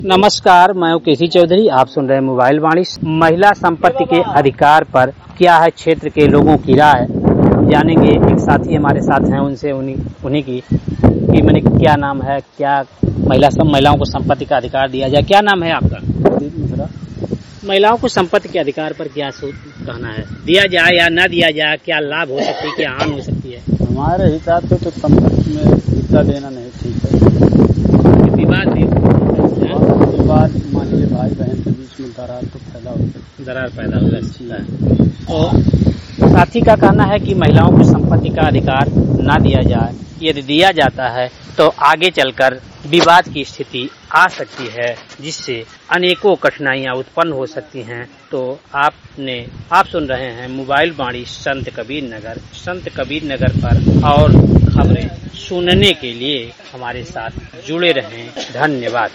नमस्कार, मैं केसी चौधरी। आप सुन रहे हैं मोबाइल वाणी। महिला संपत्ति के अधिकार पर क्या है क्षेत्र के लोगों की राय, जानेंगे। एक साथी हमारे साथ हैं, उनसे उन्हीं की कि मैंने क्या नाम है, क्या महिलाओं को संपत्ति का अधिकार दिया जाए। क्या नाम है आपका? महिलाओं को संपत्ति के अधिकार पर क्या कहना है, दिया जाए या न दिया जाए, क्या लाभ हो सकती है, क्या हानि हो सकती है? हमारे हिसाब से तो संपत्ति में हिस्सा देना नहीं ठीक है। विवाद मान लीजिए भाई बहन के बीच में दरार पैदा हो सकती है। तो साथी का कहना है कि महिलाओं को संपत्ति का अधिकार न दिया जाए। यदि दिया जाता है तो आगे चलकर विवाद की स्थिति आ सकती है, जिससे अनेकों कठिनाइयां उत्पन्न हो सकती हैं। तो आप सुन रहे हैं मोबाइल वाणी संत कबीर नगर पर, और खबरें सुनने के लिए हमारे साथ जुड़े रहें। धन्यवाद।